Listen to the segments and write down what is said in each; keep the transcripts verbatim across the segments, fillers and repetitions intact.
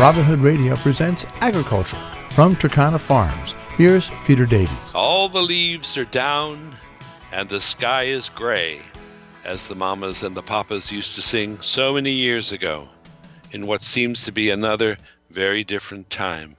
Robin Hood Radio presents Agriculture from Turkana Farms. Here's Peter Davies. All the leaves are down and the sky is gray, as the mamas and the papas used to sing so many years ago, in what seems to be another very different time.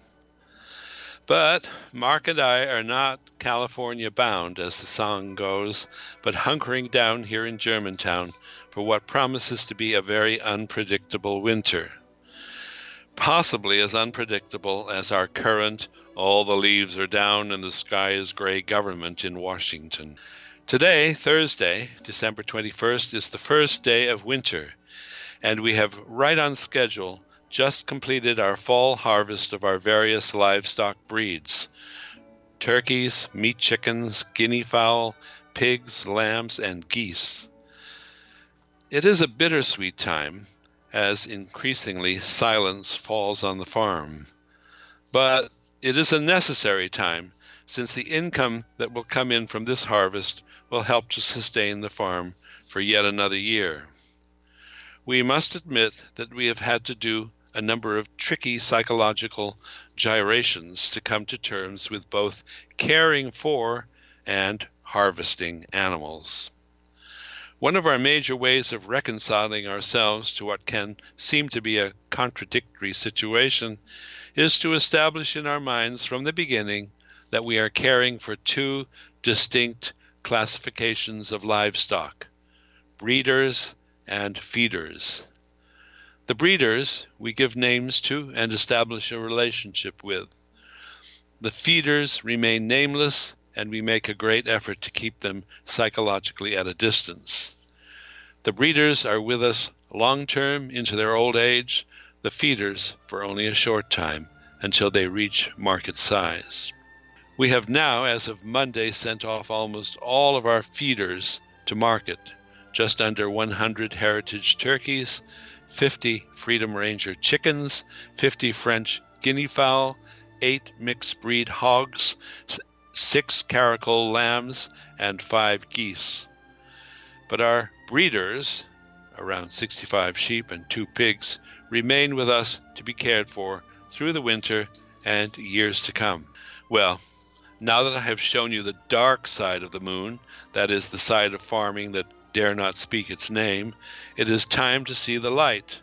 But Mark and I are not California bound, as the song goes, but hunkering down here in Germantown for what promises to be a very unpredictable winter. Possibly as unpredictable as our current all the leaves are down and the sky is gray government in Washington. Today, Thursday, December twenty-first, is the first day of winter, and we have right on schedule just completed our fall harvest of our various livestock breeds: turkeys, meat chickens, guinea fowl, pigs, lambs, and geese. It is a bittersweet time, as increasingly silence falls on the farm. But it is a necessary time, since the income that will come in from this harvest will help to sustain the farm for yet another year. We must admit that we have had to do a number of tricky psychological gyrations to come to terms with both caring for and harvesting animals. One of our major ways of reconciling ourselves to what can seem to be a contradictory situation is to establish in our minds from the beginning that we are caring for two distinct classifications of livestock: breeders and feeders. The breeders we give names to and establish a relationship with. The feeders remain nameless, and we make a great effort to keep them psychologically at a distance. The breeders are with us long-term into their old age, the feeders for only a short time until they reach market size. We have now, as of Monday, sent off almost all of our feeders to market, just under one hundred heritage turkeys, fifty Freedom Ranger chickens, fifty French guinea fowl, eight mixed breed hogs, six caracal lambs, and five geese. But our breeders, around sixty-five sheep and two pigs, remain with us to be cared for through the winter and years to come. Well, now that I have shown you the dark side of the moon, that is the side of farming that dare not speak its name, it is time to see the light.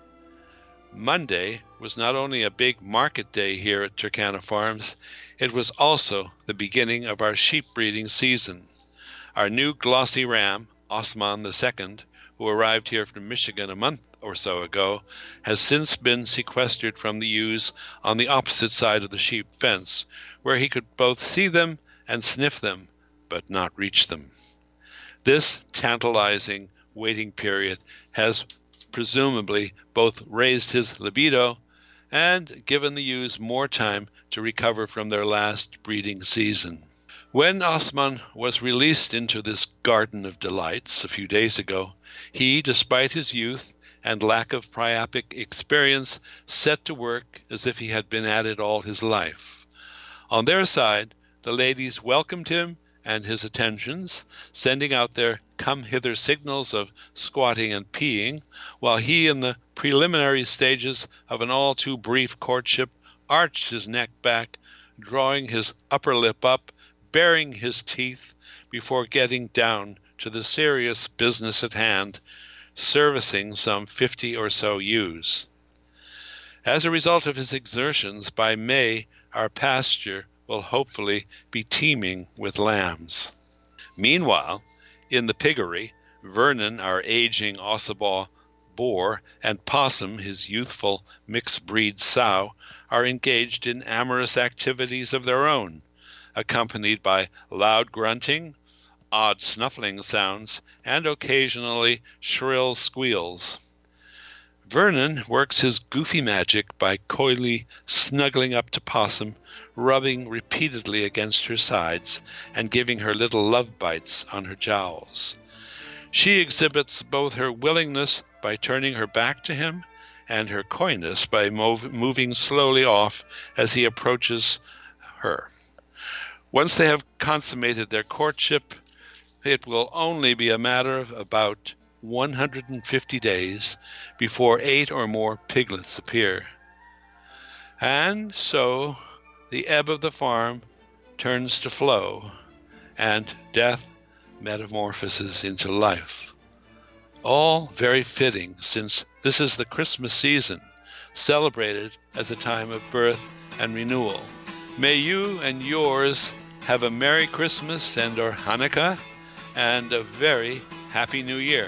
Monday was not only a big market day here at Turkana Farms, it was also the beginning of our sheep breeding season. Our new glossy ram, Osman the Second, who arrived here from Michigan a month or so ago, has since been sequestered from the ewes on the opposite side of the sheep fence, where he could both see them and sniff them, but not reach them. This tantalizing waiting period has presumably both raised his libido and given the ewes more time to recover from their last breeding season. When Osman was released into this garden of delights a few days ago, he, despite his youth and lack of priapic experience, set to work as if he had been at it all his life. On their side, the ladies welcomed him and his attentions, sending out their come-hither signals of squatting and peeing, while he, in the preliminary stages of an all-too-brief courtship, arched his neck back, drawing his upper lip up, baring his teeth, before getting down to the serious business at hand, servicing some fifty or so ewes. As a result of his exertions, by May, our pasture will hopefully be teeming with lambs. Meanwhile, in the piggery, Vernon, our aging Ossabaw boar, and Possum, his youthful mixed-breed sow, are engaged in amorous activities of their own, accompanied by loud grunting, odd snuffling sounds, and occasionally shrill squeals. Vernon works his goofy magic by coyly snuggling up to Possum, rubbing repeatedly against her sides, and giving her little love bites on her jowls. She exhibits both her willingness by turning her back to him and her coyness by mov- moving slowly off as he approaches her. Once they have consummated their courtship, it will only be a matter of about one hundred fifty days before eight or more piglets appear. And so the ebb of the farm turns to flow, and death metamorphoses into life. All very fitting, since this is the Christmas season, celebrated as a time of birth and renewal. May you and yours have a Merry Christmas and or Hanukkah, and a very Happy New Year.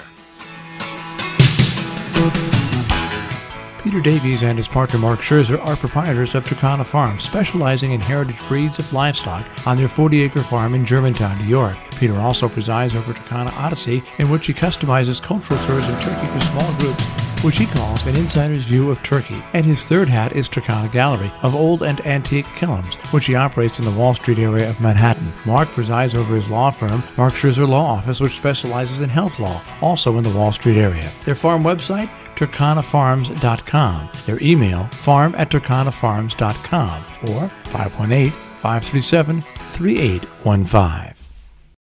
Peter Davies and his partner Mark Scherzer are proprietors of Turkana Farms, specializing in heritage breeds of livestock on their forty-acre farm in Germantown, New York. Peter also presides over Turkana Odyssey, in which he customizes cultural tours in Turkey for small groups, which he calls an insider's view of Turkey. And his third hat is Turkana Gallery of old and antique kilns, which he operates in the Wall Street area of Manhattan. Mark presides over his law firm, Mark Scherzer Law Office, which specializes in health law, also in the Wall Street area. Their farm website, turkana farms dot com. Their email, farm at turkana farms dot com, or five one eight, five three seven, three eight one five.